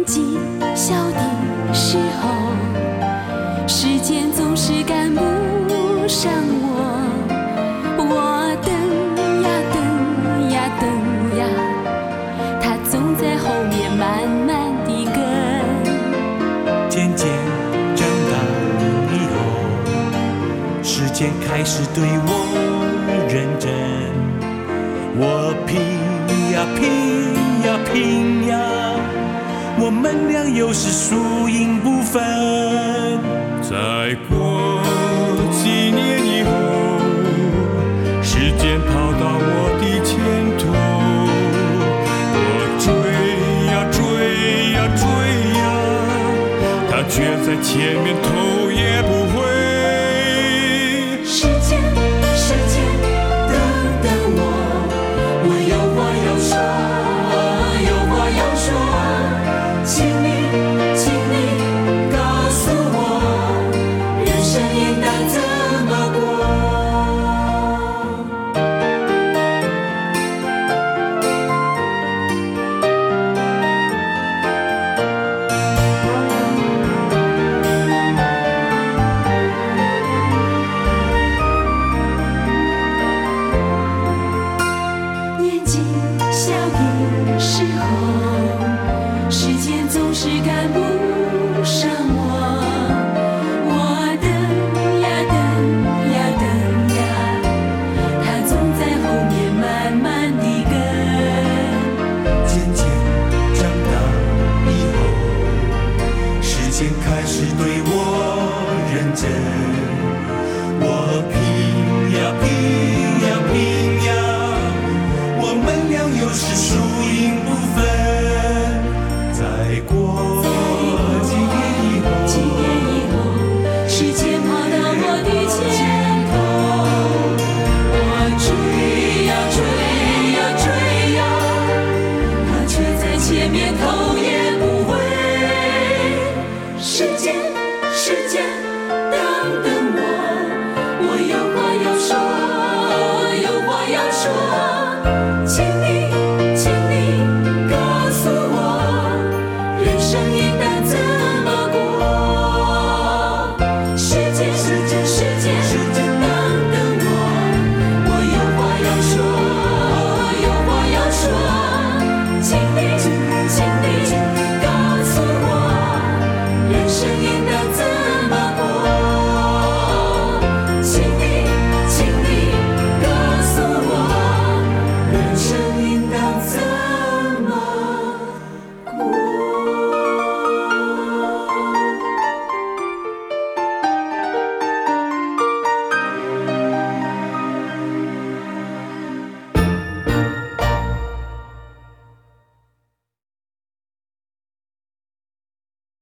年纪小的时候，时间总是赶不上我，我等呀等呀等呀，它总在后面慢慢地跟。 渐渐长大以后，时间开始对我认真，我拼呀拼呀拼呀，我们俩又是输赢不分。再过几年以后，时间跑到我的前头，我追呀追呀追呀，他却在前面头也不回。 时间时间等等我，我有话要说，有话要说，请你告诉我，人生应当怎么过。年纪小的时候，时间总是赶不上我，我等呀等呀等呀，它总在后面慢慢地跟。 渐渐长大以后，时间开始对我认真，我拼呀拼呀拼呀，我们俩又是输赢不分。再过几年以后， 时间跑到我的前头，我追呀追呀追呀，它却在前面头也不回。时间时间等等我，我有话要说，有话要说，请你告诉我，人生应